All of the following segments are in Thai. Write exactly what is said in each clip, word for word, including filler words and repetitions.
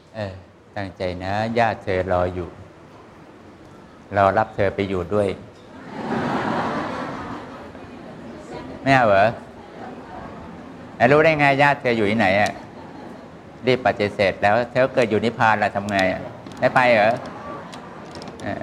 เออตั้งใจนะญาติเธอรออยู่รอรับเธอไปอยู่ด้วยไม่เอาเหรอไอ้รู้ได้ไงญาติเธออยู่ที่ไหนอ่ะรีบปฏิเสธแล้วเธอเกิดอยู่นิพพานแล้วทำไงอ่ะได้ไปเหรอเออ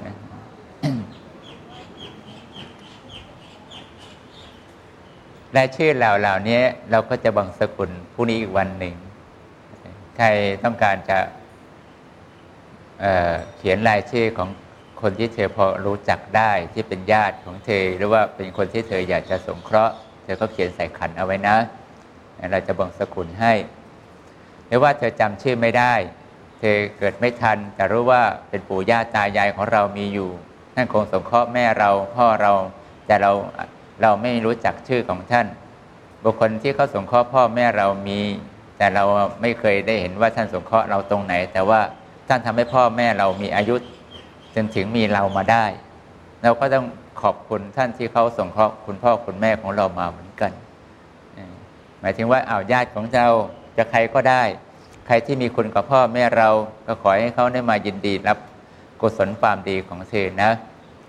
รายชื่อเหล่าเหล่านี้เราก็จะบังสกุลพรุ่งนี้อีกวันหนึ่งใครต้องการจะ เอ่อ เขียนรายชื่อของคนที่เธอพอรู้จักได้ที่เป็นญาติของเธอหรือว่าเป็นคนที่เธออยากจะสงเคราะห์เธอก็เขียนใส่ขันเอาไว้นะเราจะบังสกุลให้หรือว่าเธอจำชื่อไม่ได้เธอเกิดไม่ทันแต่รู้ว่าเป็นปู่ย่าตายายของเรามีอยู่ท่านคงสงเคราะห์แม่เราพ่อเราแต่เราเราไม่รู้จักชื่อของท่านบุคคลที่เขาสงเคราะห์พ่อแม่เรามีแต่เราไม่เคยได้เห็นว่าท่านสงเคราะห์เราตรงไหนแต่ว่าท่านทำให้พ่อแม่เรามีอายุจนถึงมีเรามาได้เราก็ต้องขอบคุณท่านที่เขาสงเคราะห์คุณพ่อคุณแม่ของเรามาเหมือนกันหมายถึงว่าอ้าวญาติของเราจะใครก็ได้ใครที่มีคุณกับพ่อแม่เราก็ขอให้เขาได้มายินดีรับกุศลความดีของเธอนะ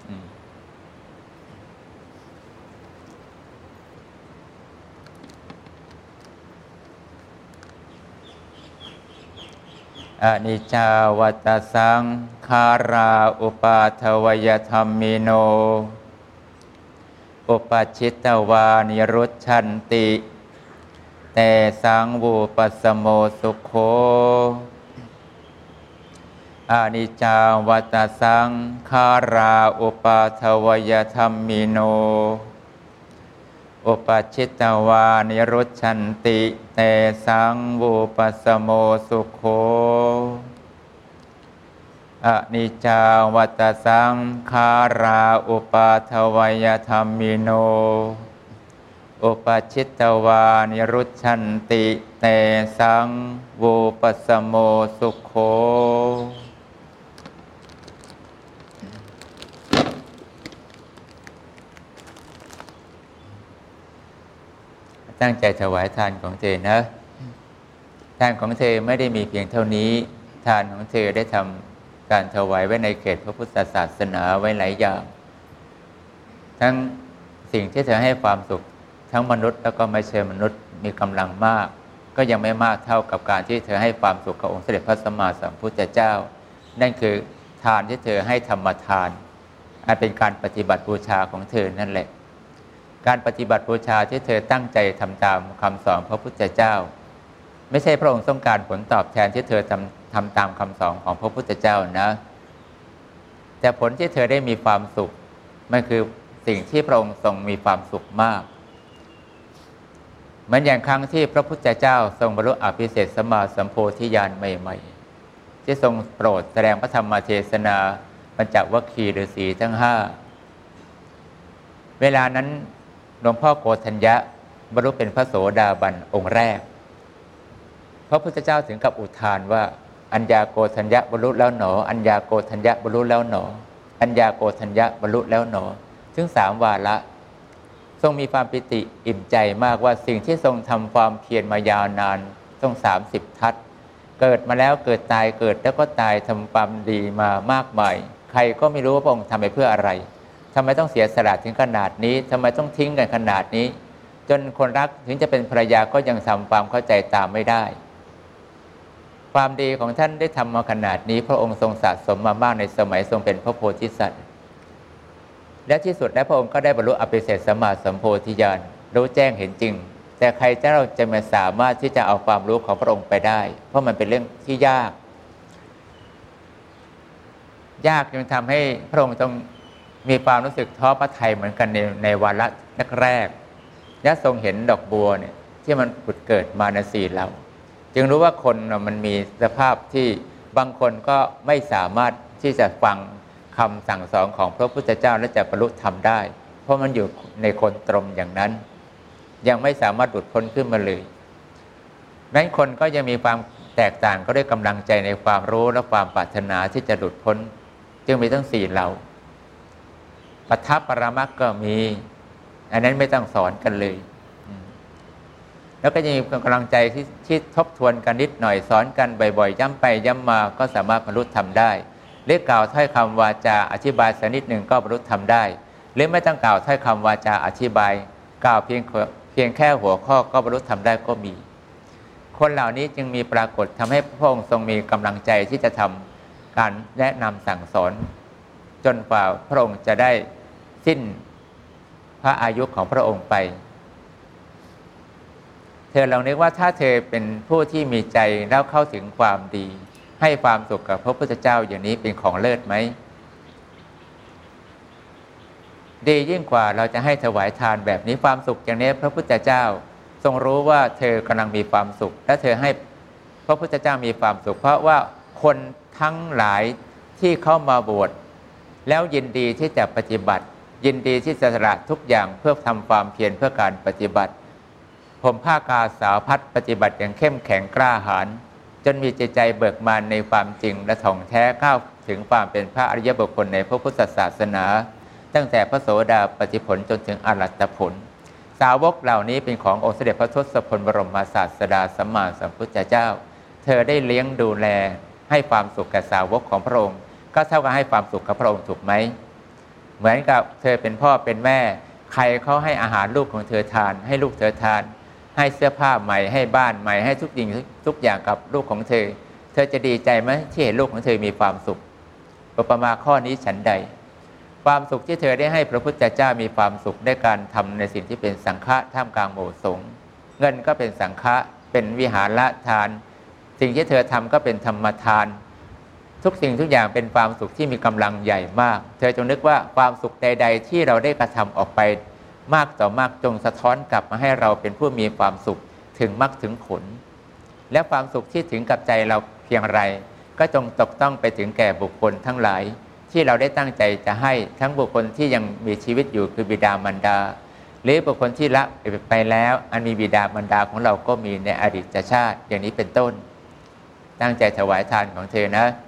อนิจจาวัตสังขาราอุปาทวยธรรมิโนอุปชิตตวานิรุชชันติแต่สังวูปัสสโมสุโขอนิจจาวัตสังขาราอุปาทวยธรรมิโนอุปชิตตวานิรุชชันติแต่สังวูปัสสโมสุโขอนิจจาวัตสังขาราอุปาทวยธรรมิโนอุปชิตตวานิรุชชันติแต่สังวูปัสสโมสุโขตั้งใจถวายทานของเธอนะทานของเธอไม่ได้มีเพียงเท่านี้ทานของเธอได้ทำการถวายไว้ในเขตพระพุทธศาสนาไว้หลายอย่างทั้งสิ่งที่เธอให้ความสุขทั้งมนุษย์แล้วก็ไม่ใช่มนุษย์มีกำลังมากก็ยังไม่มากเท่ากับการที่เธอให้ความสุขกับองค์เสด็จพระสัมมาสัมพุทธเจ้านั่นคือทานที่เธอให้ธรรมทานอันเป็นการปฏิบัติบูชาของเธอนั่นแหละการปฏิบัติบูชาที่เธอตั้งใจทำตามคำสอนพระพุทธเจ้าไม่ใช่พระองค์ต้องการผลตอบแทนที่เธอทำทำตามคำสอนของพระพุทธเจ้านะแต่ผลที่เธอได้มีความสุขมันคือสิ่งที่พระองค์ทรงมีความสุขมากเหมือนอย่างครั้งที่พระพุทธเจ้าทรงบรรลุอภิเศษสัมมาสัมโพธิญาณใหม่ๆที่ทรงโปรดแสดงพระธรรมเทศนาปัญจวัคคีย์ฤาษีทั้งห้าเวลานั้นหลวงพ่อโกฏัญญะบรรลุเป็นพระโสดาบันองค์แรกพระพุทธเจ้าถึงกับอุทานว่าอัญญาโกฏัญญะบรรลุแล้วหนออัญญาโกฏัญญะบรรลุแล้วหนออัญญาโกฏัญญะบรรลุแล้วหนอถึงสามวาระทรงมีความปิติอิ่มใจมากว่าสิ่งที่ทรงทำความเพียรมายาวนานต้องสามสิบทัศน์เกิดมาแล้วเกิดตายเกิดแล้วก็ตายทำความดีมามากมายใครก็ไม่รู้ว่าพระองค์ทำไปเพื่ออะไรทำไมต้องเสียสละถึงขนาดนี้ทำไมต้องทิ้งกันขนาดนี้จนคนรักถึงจะเป็นภรรยาก็ยังทำความเข้าใจตามไม่ได้ความดีของท่านได้ทำมาขนาดนี้พระองค์ทรงสะสมมามากในสมัยทรงเป็นพระโพธิสัตว์และที่สุดแล้วพระองค์ก็ได้บรรลุอภิเศษสัมมาสัมโพธิญาณรู้แจ้งเห็นจริงแต่ใครจะเราจะมาสามารถที่จะเอาความรู้ของพระองค์ไปได้เพราะมันเป็นเรื่องที่ยากยากจึงทำให้พระองค์ต้องมีความรู้สึกท้อพระทัยเหมือนกันในในวาระแรกๆและทรงเห็นดอกบัวเนี่ยที่มันผุดเกิดมาในสี่เหล่าจึงรู้ว่าคนมันมีสภาพที่บางคนก็ไม่สามารถที่จะฟังคำสั่งสอนของพระพุทธเจ้าและจะบรรลุธรรมได้เพราะมันอยู่ในคนตรมอย่างนั้นยังไม่สามารถหลุดพ้นขึ้นมาเลยนั้นคนก็ยังมีความแตกต่างก็ด้วยกำลังใจในความรู้และความปรารถนาที่จะหลุดพ้นจึงมีทั้งสี่เหล่าปัทภปรมักข์ก็มีอันนั้นไม่ต้องสอนกันเลยแลแล้วก็ยังมีกำลังใจที่ที่ทบทวนกันนิดหน่อยสอนกันบ่อยๆย้ำไปย้ำมาก็สามารถบรรลุธรรมได้หรือกล่าวถ้อยคำวาจาอธิบายสักนิดหนึ่งก็บรรลุธรรมได้หรือไม่ต้องกล่าวถ้อยคำวาจาอธิบายกล่าวเพียงเพียงแค่หัวข้อก็บรรลุธรรมได้ก็มีคนเหล่านี้จึงมีปรากฏทำให้พระองค์ทรงมีกำลังใจที่จะทำการแนะนำสั่งสอนจนกว่าพระองค์จะได้สิ้นพระอายุของพระองค์ไปเธอลองนึกว่าถ้าเธอเป็นผู้ที่มีใจแล้วเข้าถึงความดีให้ความสุขกับพระพุทธเจ้าอย่างนี้เป็นของเลิศไหมดียิ่งกว่าเราจะให้ถวายทานแบบนี้ความสุขอย่างนี้พระพุทธเจ้าทรงรู้ว่าเธอกำลังมีความสุขและเธอให้พระพุทธเจ้ามีความสุขเพราะว่าคนทั้งหลายที่เข้ามาบวชแล้วยินดีที่จะปฏิบัติยินดีที่จะสละทุกอย่างเพื่อทำความเพียรเพื่อการปฏิบัติผมผ้ากาสาวพัดปฏิบัติอย่างเข้มแข็งกล้าหาญจนมีใจใจเบิกบานในความจริงและถ่องแท้ก้าวถึงความเป็นพระอริยบุคคลในพระพุทธศาสนาตั้งแต่พระโสดาปัตติผลจนถึงอรหัตผลสาวกเหล่านี้เป็นขององค์สมเด็จพระทศพลบรมศาสดาสัมมาสัมพุทธเจ้าเธอได้เลี้ยงดูแลให้ความสุขแก่สาวกของพระองค์ก็เท่ากับให้ความสุขกับพระองค์ถูกไหมเหมือนกับเธอเป็นพ่อเป็นแม่ใครเขาให้อาหารลูกของเธอทานให้ลูกเธอทานให้เสื้อผ้าใหม่ให้บ้านใหม่ให้ทุกสิ่งทุกอย่างกับลูกของเธอเธอจะดีใจไหมที่เห็นลูกของเธอมีความสุขอุปมาข้อนี้ฉันใดความสุขที่เธอได้ให้พระพุทธเจ้ามีความสุขในการทำในสิ่งที่เป็นสังฆะท่ามกลางหมู่สงฆ์เงินก็เป็นสังฆะเป็นวิหารทานสิ่งที่เธอทำก็เป็นธรรมทานทุกสิ่งทุกอย่างเป็นความสุขที่มีกำลังใหญ่มากเธอจงนึกว่าความสุขใดๆที่เราได้กระทำออกไปมากต่อมากจงสะท้อนกลับมาให้เราเป็นผู้มีความสุขถึงมรรคถึงผลและความสุขที่ถึงกับใจเราเพียงไรก็จงตกต้องไปถึงแก่บุคคลทั้งหลายที่เราได้ตั้งใจจะให้ทั้งบุคคลที่ยังมีชีวิตอยู่คือบิดามารดาหรือบุคคลที่ละไปแล้วอันมีบิดามารดาของเราก็มีในอดีตชาติอย่างนี้เป็นต้นตั้งใจถวายทานของเธอนะ